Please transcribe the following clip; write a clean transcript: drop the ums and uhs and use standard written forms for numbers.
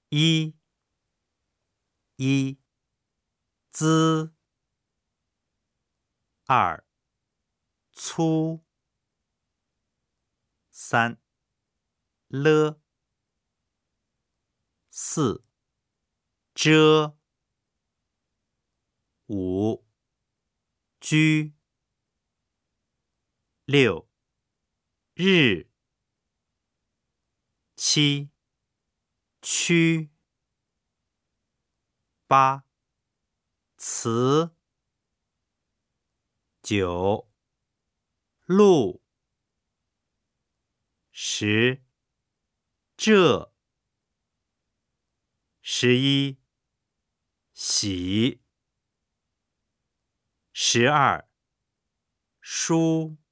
一一滋，二粗，三了，四遮，五居，六日，七区，八词，九路，十这，11喜，12书。